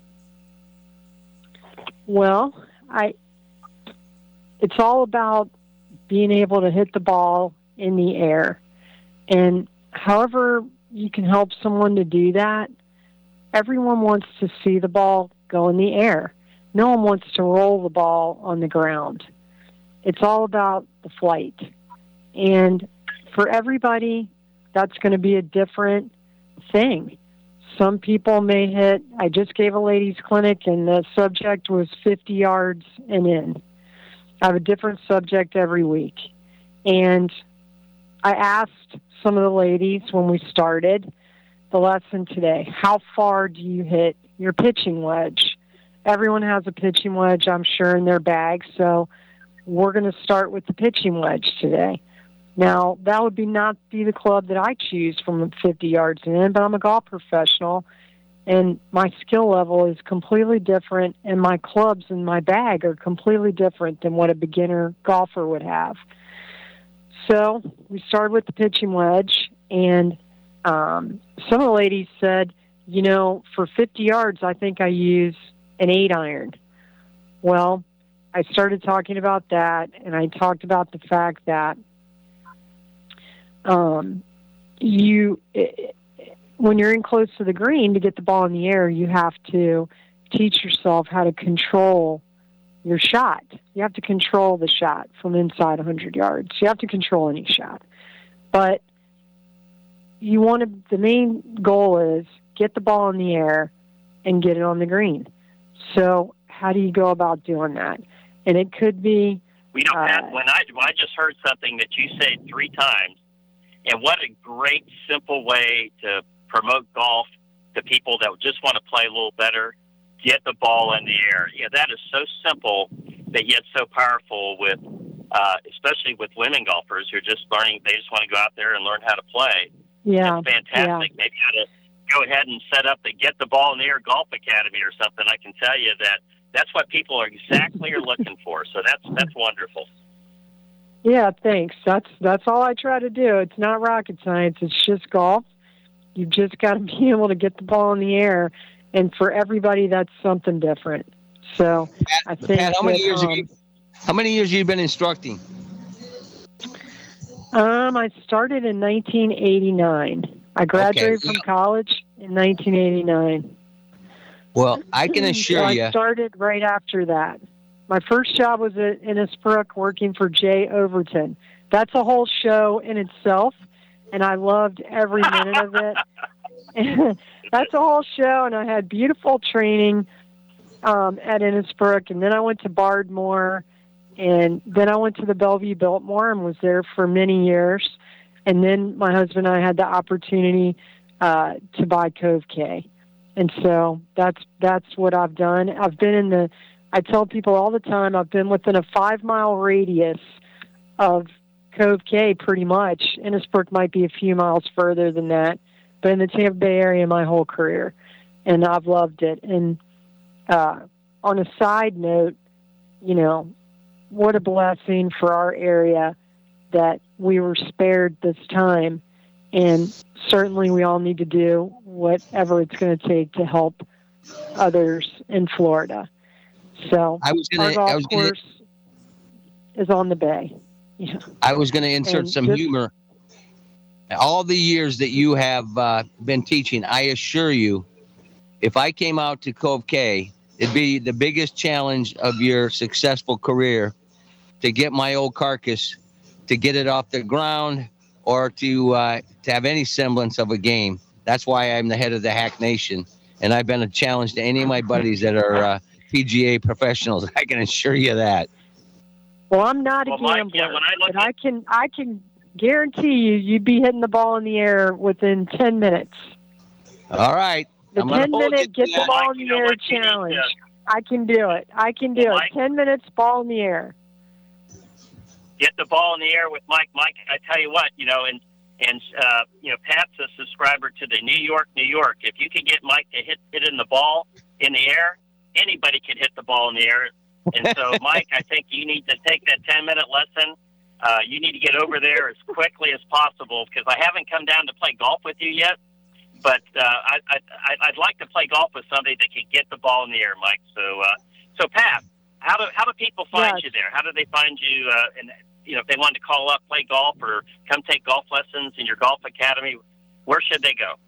Well, I. It's all about being able to hit the ball in the air. And however you can help someone to do that, everyone wants to see the ball go in the air. No one wants to roll the ball on the ground. It's all about the flight. And for everybody, that's going to be a different thing. Some people may hit, I just gave a ladies clinic and the subject was fifty yards and in. I have a different subject every week. And I asked some of the ladies when we started the lesson today, how far do you hit your pitching wedge? Everyone has a pitching wedge, I'm sure, in their bag, so we're going to start with the pitching wedge today. Now, that would be not be the club that I choose from fifty yards in, but I'm a golf professional, and my skill level is completely different, and my clubs in my bag are completely different than what a beginner golfer would have. So we started with the pitching wedge, and um, some of the ladies said, you know, for fifty yards, I think I use an eight iron. Well, I started talking about that, and I talked about the fact that um, you... It, when you're in close to the green to get the ball in the air, you have to teach yourself how to control your shot. You have to control the shot from inside one hundred yards. You have to control any shot. But you want to, the main goal is get the ball in the air and get it on the green. So how do you go about doing that? And it could be... We don't uh, have, when I, I just heard something that you said three times, and what a great, simple way to promote golf to people that just want to play a little better, get the ball in the air. Yeah, that is so simple, but yet so powerful with, uh, especially with women golfers who are just learning, they just want to go out there and learn how to play. Yeah. It's fantastic. Yeah. Maybe how to go ahead and set up the Get the Ball in the Air Golf Academy or something. I can tell you that that's what people are exactly are looking for. So that's, that's wonderful. Yeah, thanks. That's, that's all I try to do. It's not rocket science. It's just golf. You've just got to be able to get the ball in the air, and for everybody, that's something different. So Pat, I think Pat, how many that, years um, have you How many years have you been instructing? Um, I started in nineteen eighty-nine. I graduated Okay. from college in nineteen eighty-nine. Well, I can assure so you. I started right after that. My first job was at Innisbrook working for Jay Overton. That's a whole show in itself, and I loved every minute of it. That's a whole show, and I had beautiful training um, at Innisbrook, and then I went to Bardmore, and then I went to the Bellevue Biltmore and was there for many years. And then my husband and I had the opportunity uh, to buy Cove K. And so that's that's what I've done. I've been in the, I tell people all the time, I've been within a five-mile radius of Cove K pretty much. Innisbrook might be a few miles further than that, but in the Tampa Bay area my whole career. And I've loved it. And uh, on a side note, you know, what a blessing for our area that we were spared this time. And certainly we all need to do whatever it's going to take to help others in Florida. So I was our gonna, golf I was gonna, course is on the bay. Yeah. I was going to insert And some just- humor. All the years that you have uh, been teaching, I assure you, if I came out to Cove K, it'd be the biggest challenge of your successful career to get my old carcass, to get it off the ground, or to uh, to have any semblance of a game. That's why I'm the head of the Hack Nation, and I've been a challenge to any of my buddies that are uh, P G A professionals. I can assure you that. Well, I'm not a Well, Mike, gambler, yeah, when I look but I can I can guarantee you you'd be hitting the ball in the air within ten minutes. All right. The I'm gonna ten hold you minute to get the that. ball Mike, in you the know air what you need to- challenge. I can do it. I can do Mike- it. Ten minutes, ball in the air. Get the ball in the air with Mike. Mike, I tell you what, you know, and and uh, you know, Pat's a subscriber to the New York, New York. If you can get Mike to hit hit in the ball in the air, anybody can hit the ball in the air. And so, Mike, I think you need to take that ten minute lesson. Uh, you need to get over there as quickly as possible because I haven't come down to play golf with you yet. But uh, I, I, I'd like to play golf with somebody that can get the ball in the air, Mike. So, uh, so Pat, how do how do people find Yes. you there? How do they find you? Uh, and you know, if they wanted to call up, play golf, or come take golf lessons in your golf academy, where should they go?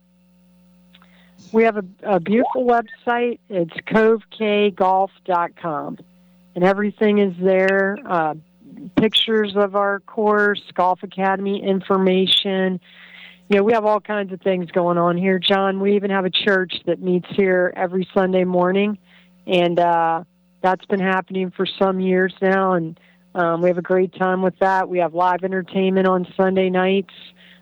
We have a, a beautiful website. It's cove k golf dot com, and everything is there. Uh, pictures of our course, golf academy information. You know, we have all kinds of things going on here, John. We even have a church that meets here every Sunday morning, and uh, that's been happening for some years now, and um, we have a great time with that. We have live entertainment on Sunday nights.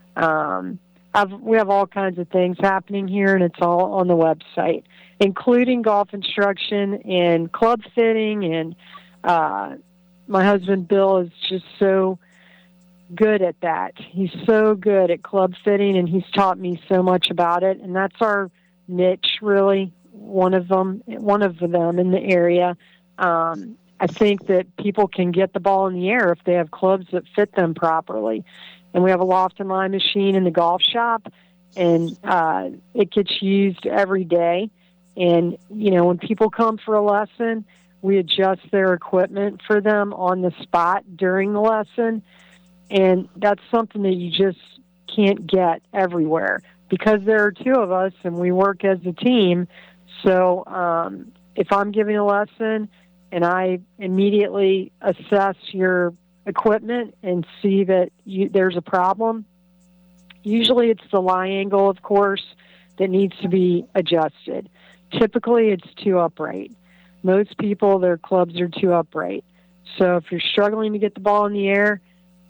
Um, I've, we have all kinds of things happening here, and it's all on the website, including golf instruction and club fitting. And uh, my husband, Bill, is just so good at that. He's so good at club fitting, and he's taught me so much about it. And that's our niche, really, one of them, one of them in the area. Um, I think that people can get the ball in the air if they have clubs that fit them properly. And we have a loft and line machine in the golf shop, and uh, it gets used every day. And, you know, when people come for a lesson, we adjust their equipment for them on the spot during the lesson. And that's something that you just can't get everywhere because there are two of us and we work as a team. So um, if I'm giving a lesson and I immediately assess your equipment and see that you, there's a problem, usually it's the lie angle, of course, that needs to be adjusted. Typically, it's too upright. Most people, their clubs are too upright. So if you're struggling to get the ball in the air,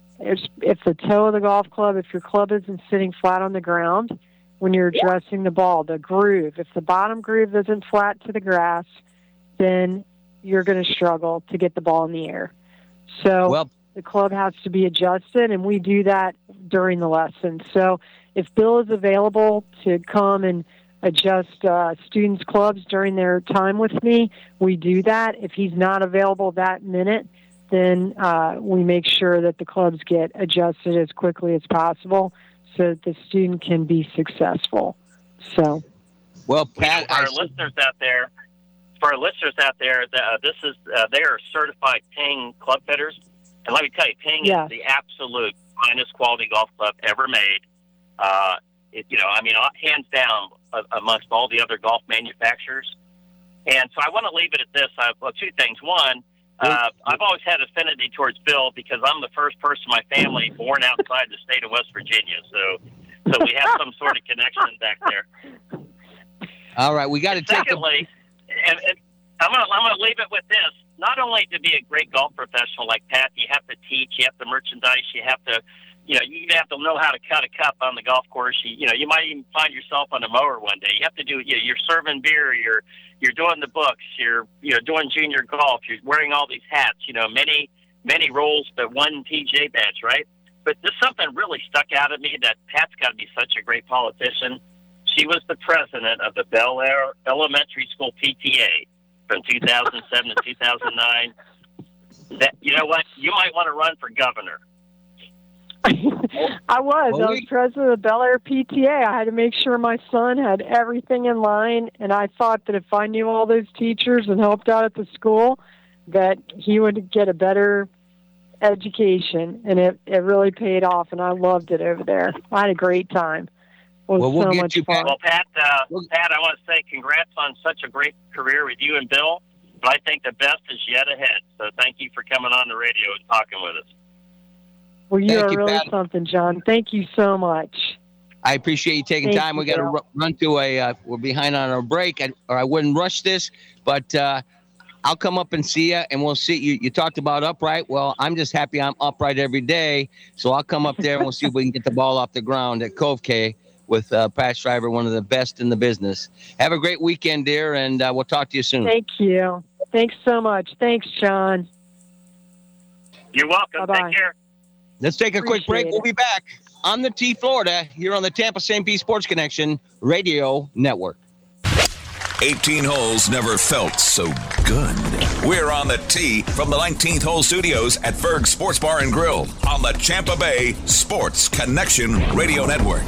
if the toe of the golf club, if your club isn't sitting flat on the ground when you're addressing the ball, the groove, if the bottom groove isn't flat to the grass, then you're going to struggle to get the ball in the air. So Well, the club has to be adjusted, and we do that during the lesson. So if Bill is available to come and adjust uh, students' clubs during their time with me, we do that. If he's not available that minute, then uh, we make sure that the clubs get adjusted as quickly as possible so that the student can be successful. So, well, You know, Pat, for our I, listeners out there, for our listeners out there, the, uh, this is uh, they are certified Ping club fitters, and let me tell you, Ping Yeah. is the absolute finest quality golf club ever made. Uh, it, you know, I mean, hands down uh, amongst all the other golf manufacturers. And so I want to leave it at this. I, well, two things. One, uh, I've always had affinity towards Bill because I'm the first person in my family born outside the state of West Virginia. So, so we have some sort of connection back there. All right, we got to take a Secondly, and, and I'm going to I'm going to leave it with this. Not only to be a great golf professional like Pat, you have to teach, you have to merchandise, you have to, you know, you have to know how to cut a cup on the golf course. You, you know, you might even find yourself on a mower one day. You have to do, you know, you're serving beer, you're you're doing the books, you're you know doing junior golf, you're wearing all these hats. You know, many many roles, but one P J badge, right? But there's something really stuck out at me that Pat's got to be such a great politician. She was the president of the Bel Air Elementary School P T A from two thousand seven to two thousand nine. That, you know what? You might want to run for governor. I was. I was president of the Bel Air P T A. I had to make sure my son had everything in line, and I thought that if I knew all those teachers and helped out at the school, that he would get a better education, and it, it really paid off, and I loved it over there. I had a great time. It was Well, we'll so get much you fun. Well, Pat, uh, Pat, I want to say congrats on such a great career with you and Bill. But I think the best is yet ahead. So thank you for coming on the radio and talking with us. Well, you Thank are you, really Pat. something, John. Thank you so much. I appreciate you taking Thank time. you, We got to Bill. r- run to a. Uh, we're behind on our break, I, or I wouldn't rush this, but uh, I'll come up and see you, and we'll see you. You talked about upright. Well, I'm just happy I'm upright every day, so I'll come up there and we'll see if we can get the ball off the ground at Cove K with uh, Pat Shriver, one of the best in the business. Have a great weekend, dear, and uh, we'll talk to you soon. Thank you. Thanks so much. Thanks, John. You're welcome. Bye-bye. Take care. Let's take a quick break. Appreciate We'll it. be back on the T Florida here on the Tampa Saint Pete Sports Connection Radio Network. eighteen holes never felt so good. We're on the tee from the nineteenth hole studios at Ferg Sports Bar and Grill on the Tampa Bay Sports Connection Radio Network.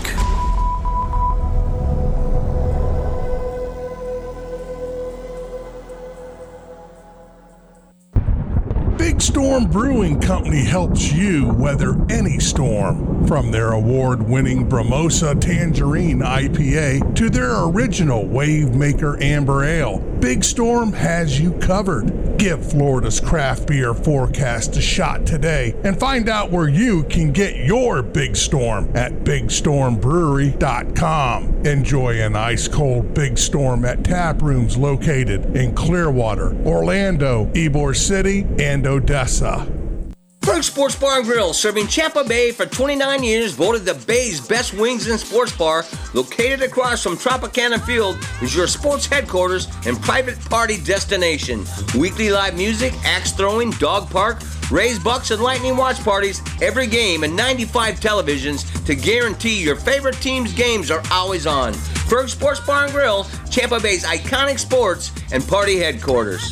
Big Storm Brewing Company helps you weather any storm. From their award-winning Bramosa Tangerine I P A to their original Wave Maker Amber Ale, Big Storm has you covered. Give Florida's craft beer forecast a shot today and find out where you can get your Big Storm at big storm brewery dot com. Enjoy an ice-cold Big Storm at tap rooms located in Clearwater, Orlando, Ybor City, and Odessa. Ferg Sports Bar and Grill, serving Champa Bay for twenty-nine years, voted the Bay's best wings and sports bar, located across from Tropicana Field, is your sports headquarters and private party destination. Weekly live music, axe throwing, dog park, raised bucks and lightning watch parties, every game, and ninety-five televisions to guarantee your favorite team's games are always on. Ferg Sports Bar and Grill, Champa Bay's iconic sports and party headquarters.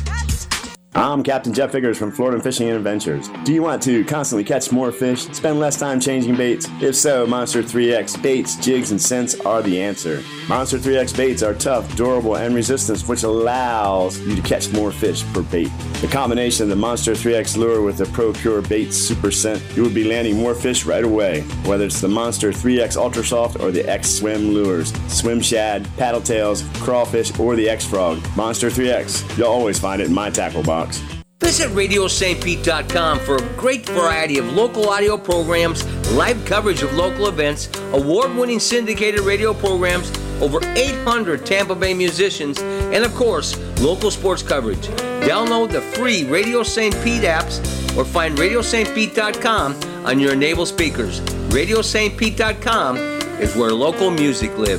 I'm Captain Jeff Figures from Florida Fishing and Adventures. Do you want to constantly catch more fish, spend less time changing baits? If so, Monster three X baits, jigs, and scents are the answer. Monster three X baits are tough, durable, and resistant, which allows you to catch more fish per bait. The combination of the Monster three X lure with the Pro Pure Baits Super Scent, you will be landing more fish right away. Whether it's the Monster three X Ultra Soft or the X Swim lures, swim shad, paddle tails, crawfish, or the X Frog, Monster three X, you'll always find it in my tackle box. Visit radio st pete dot com for a great variety of local audio programs, live coverage of local events, award-winning syndicated radio programs, over eight hundred Tampa Bay musicians, and of course, local sports coverage. Download the free Radio Saint Pete apps or find radio st pete dot com on your enabled speakers. radio st pete dot com is where local music lives.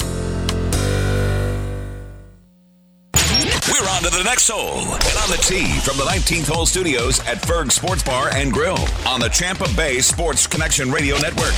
We're on to the next hole. And on the tee from the nineteenth hole studios at Ferg Sports Bar and Grill on the Tampa Bay Sports Connection Radio Network.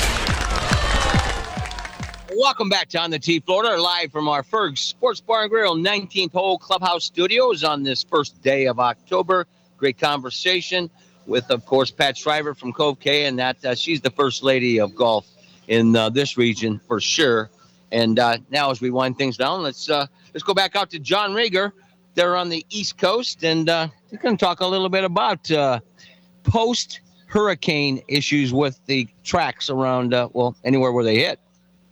Welcome back to On the Tee Florida, live from our Ferg Sports Bar and Grill nineteenth hole clubhouse studios on this first day of October. Great conversation with, of course, Pat Shriver from Cove K, and that uh, she's the first lady of golf in uh, this region for sure. And uh, now as we wind things down, let's uh, let's go back out to John Rieger there on the East Coast, and uh, we're going to talk a little bit about uh, post-hurricane issues with the tracks around, uh, well, anywhere where they hit.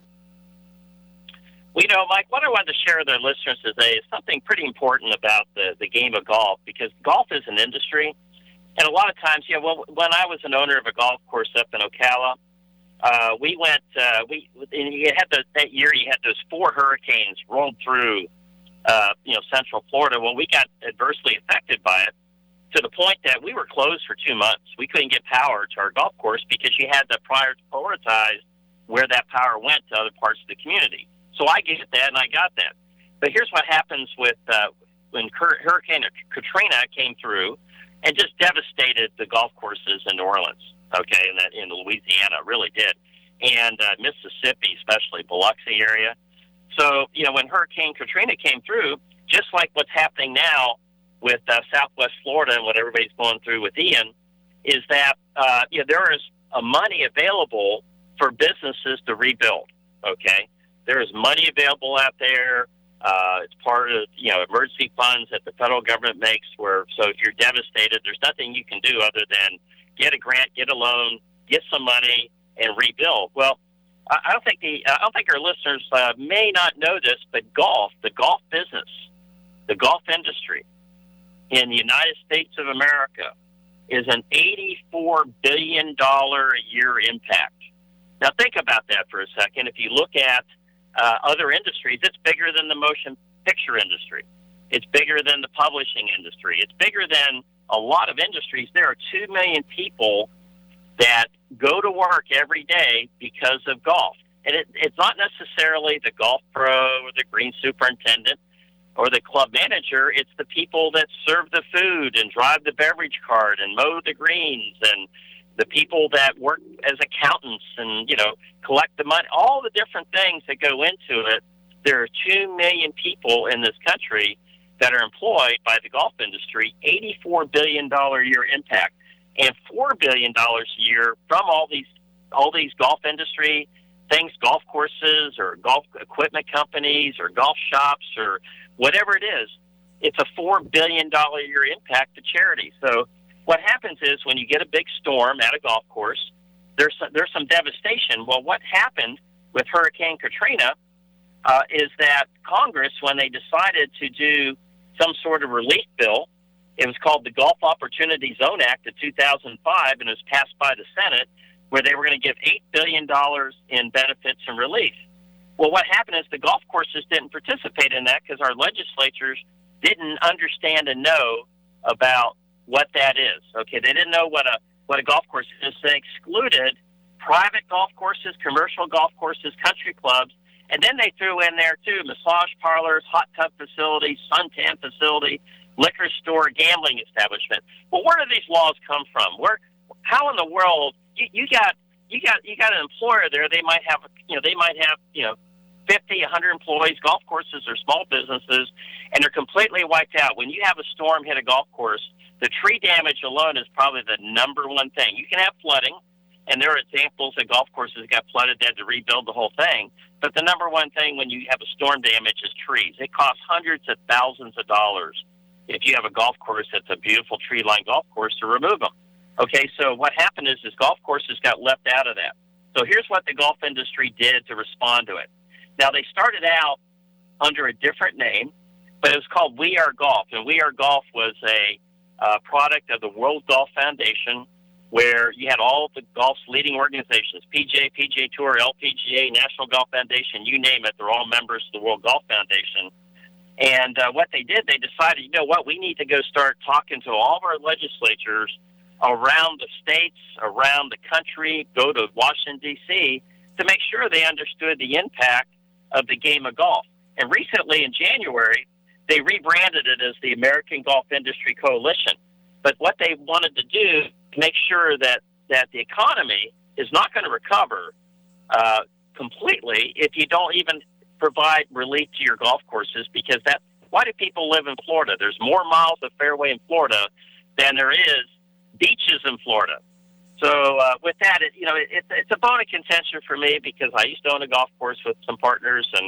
Well, you know, Mike, what I wanted to share with our listeners today is something pretty important about the, the game of golf, because golf is an industry. And a lot of times, you know, well, when I was an owner of a golf course up in Ocala, uh, we went, uh, we, and you had the, that year, you had those four hurricanes rolled through, uh, you know, Central Florida. Well, we got adversely affected by it to the point that we were closed for two months. We couldn't get power to our golf course because you had to prioritize where that power went to other parts of the community. So I get that, and I got that. But here's what happens with uh, when Hurricane Katrina came through and just devastated the golf courses in New Orleans, okay, and that in Louisiana, really did, and uh, Mississippi, especially Biloxi area. So, you know, when Hurricane Katrina came through, just like what's happening now with uh, Southwest Florida and what everybody's going through with Ian, is that, uh, you know, there is uh, money available for businesses to rebuild, okay? There is money available out there. Uh, it's part of, you know, emergency funds that the federal government makes where, so if you're devastated, there's nothing you can do other than get a grant, get a loan, get some money, and rebuild. Well, I, I don't think the, I don't think our listeners uh, may not know this, but golf, the golf business, the golf industry in the United States of America is an eighty-four billion dollars a year impact. Now think about that for a second. If you look at Uh, other industries, it's bigger than the motion picture industry. It's bigger than the publishing industry. It's bigger than a lot of industries. There are two million people that go to work every day because of golf. And it, it's not necessarily the golf pro or the green superintendent or the club manager. It's the people that serve the food and drive the beverage cart and mow the greens, and the people that work as accountants and, you know, collect the money, all the different things that go into it. There are two million people in this country that are employed by the golf industry, eighty-four billion dollars a year impact, and four billion dollars a year from all these, all these golf industry things, golf courses or golf equipment companies or golf shops or whatever it is. It's a four billion dollars a year impact to charity. So what happens is when you get a big storm at a golf course, there's some, there's some devastation. Well, what happened with Hurricane Katrina uh, is that Congress, when they decided to do some sort of relief bill, it was called the Gulf Opportunity Zone Act of two thousand five, and it was passed by the Senate, where they were going to give eight billion dollars in benefits and relief. Well, what happened is the golf courses didn't participate in that because our legislatures didn't understand and know about what that is. Okay, they didn't know what a what a golf course is. They excluded private golf courses, commercial golf courses, country clubs, and then they threw in there too massage parlors, hot tub facilities, suntan facility, liquor store, gambling establishment. Well, where do these laws come from? Where, how in the world you, you got you got you got an employer there? They might have you know they might have you know fifty, a hundred employees. Golf courses are small businesses, and they're completely wiped out. When you have a storm hit a golf course, the tree damage alone is probably the number one thing. You can have flooding, and there are examples that golf courses got flooded, they had to rebuild the whole thing. But the number one thing when you have a storm damage is trees. It costs hundreds of thousands of dollars if you have a golf course that's a beautiful tree-lined golf course to remove them. Okay, so what happened is, is golf courses got left out of that. So here's what the golf industry did to respond to it. Now, they started out under a different name, but it was called We Are Golf. And We Are Golf was a Uh, product of the World Golf Foundation, where you had all of the golf's leading organizations, P G A, P G A Tour, L P G A, National Golf Foundation, you name it, they're all members of the World Golf Foundation. And uh, what they did, they decided, you know what, we need to go start talking to all of our legislatures around the states, around the country, go to Washington, D C, to make sure they understood the impact of the game of golf. And recently in January, they rebranded it as the American Golf Industry Coalition. But what they wanted to do to make sure that, that the economy is not going to recover uh, completely if you don't even provide relief to your golf courses, because that, why do people live in Florida? There's more miles of fairway in Florida than there is beaches in Florida. So uh, with that, it, you know, it, it's a bone of contention for me because I used to own a golf course with some partners, and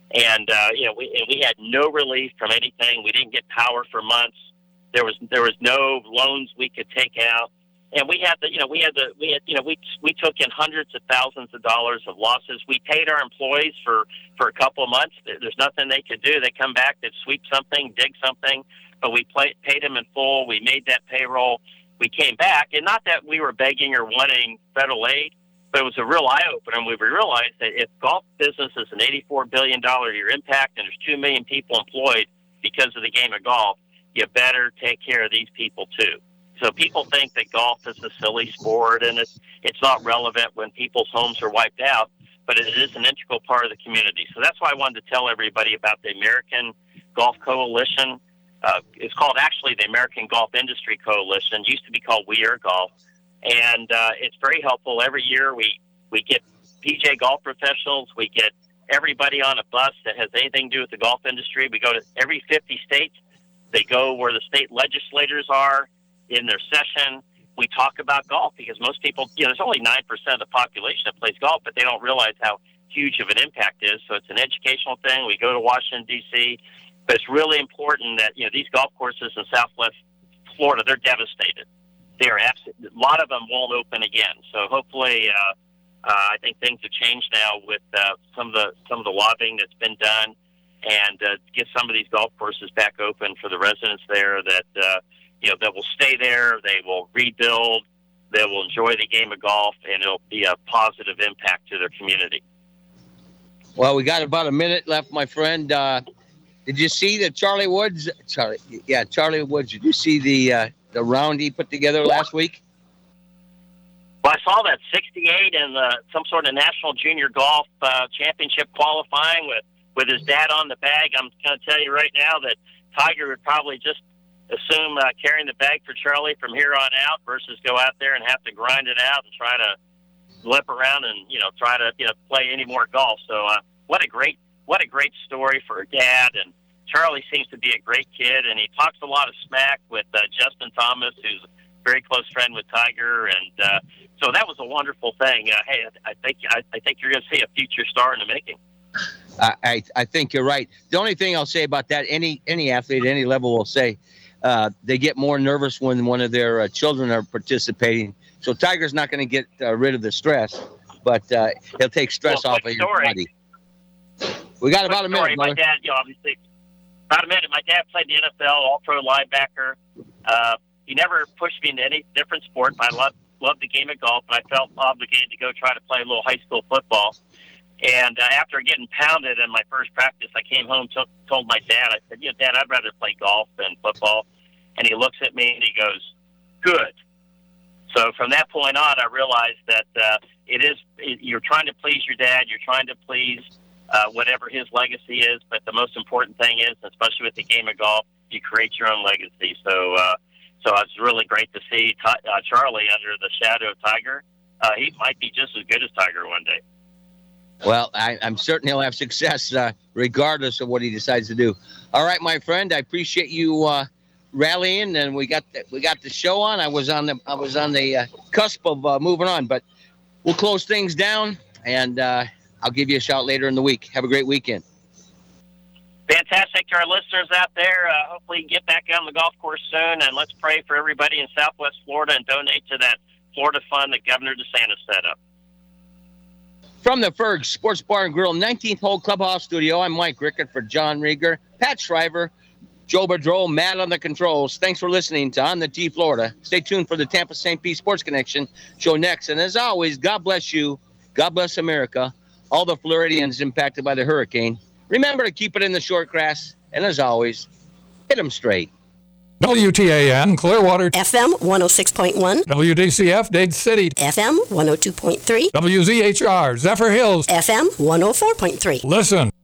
And uh, you know, we and we had no relief from anything. We didn't get power for months. There was there was no loans we could take out, and we had the you know we had the we had you know we we took in hundreds of thousands of dollars of losses. We paid our employees for for a couple of months. There's nothing they could do. They come back, they'd sweep something, dig something, but we play, paid them in full. We made that payroll. We came back, and not that we were begging or wanting federal aid, but it was a real eye-opener. We realized that if golf business is an eighty-four billion dollars a year impact and there's two million people employed because of the game of golf, you better take care of these people too. So people think that golf is a silly sport and it's, it's not relevant when people's homes are wiped out, but it is an integral part of the community. So that's why I wanted to tell everybody about the American Golf Coalition. Uh, it's called actually the American Golf Industry Coalition. It used to be called We Are Golf. And uh, it's very helpful. Every year we, we get P G A golf professionals. We get everybody on a bus that has anything to do with the golf industry. We go to every fifty states. They go where the state legislators are in their session. We talk about golf because most people, you know, there's only nine percent of the population that plays golf, but they don't realize how huge of an impact it is. So it's an educational thing. We go to Washington, D C, but it's really important that, you know, these golf courses in Southwest Florida, they're devastated. They are absolutely, a lot of them won't open again. So hopefully, uh, uh, I think things have changed now with uh, some of the some of the lobbying that's been done, and uh, get some of these golf courses back open for the residents there. That uh, you know, that will stay there. They will rebuild. They will enjoy the game of golf, and it'll be a positive impact to their community. Well, we got about a minute left, my friend. Uh, did you see the Charlie Woods? Charlie, yeah, Charlie Woods. Did you see the uh, the round he put together last week? Well, I saw that sixty-eight in uh, some sort of national junior golf uh, championship qualifying with, with his dad on the bag. I'm going to tell you right now that Tiger would probably just assume uh, carrying the bag for Charlie from here on out versus go out there and have to grind it out and try to lip around and, you know, try to, you know, play any more golf. So uh, what a great what a great story for a dad. And Charlie seems to be a great kid, and he talks a lot of smack with uh, Justin Thomas, who's a very close friend with Tiger, and uh, so that was a wonderful thing. Uh, hey, I think I, I think you're going to see a future star in the making. I, I I think you're right. The only thing I'll say about that, any any athlete at any level will say, uh, they get more nervous when one of their uh, children are participating. So Tiger's not going to get uh, rid of the stress, but uh, he'll take stress well, off of story. your body. We got quick about a minute. Story. My brother. dad, you know, obviously, about a minute. My dad played the N F L, all-pro linebacker. Uh, he never pushed me into any different sport. I love loved the game of golf, but I felt obligated to go try to play a little high school football. And uh, after getting pounded in my first practice, I came home, took, told my dad, I said, you know, Dad, I'd rather play golf than football. And he looks at me and he goes, good. So from that point on, I realized that uh, it is, it, you're trying to please your dad, you're trying to please uh, whatever his legacy is, but the most important thing is, especially with the game of golf, you create your own legacy. So uh, so it's really great to see uh, Charlie under the shadow of Tiger. Uh, he might be just as good as Tiger one day. Well, I, I'm certain he'll have success uh, regardless of what he decides to do. All right, my friend, I appreciate you uh, rallying, and we got the, we got the show on. I was on the I was on the uh, cusp of uh, moving on, but we'll close things down, and uh, I'll give you a shout later in the week. Have a great weekend. Fantastic to our listeners out there. Uh, hopefully, get back on the golf course soon, and let's pray for everybody in Southwest Florida and donate to that Florida fund that Governor DeSantis set up. From the Ferg Sports Bar and Grill nineteenth Hole Clubhouse Studio, I'm Mike Rickett for John Rieger, Pat Shriver, Joe Bedroll, Matt on the controls. Thanks for listening to On the Tee Florida. Stay tuned for the Tampa Saint Pete Sports Connection show next. And as always, God bless you. God bless America. All the Floridians impacted by the hurricane. Remember to keep it in the short grass. And as always, hit them straight. W T A N, Clearwater. F M one oh six point one. W D C F, Dade City. F M one oh two point three. W Z H R, Zephyr Hills. F M one oh four point three. Listen.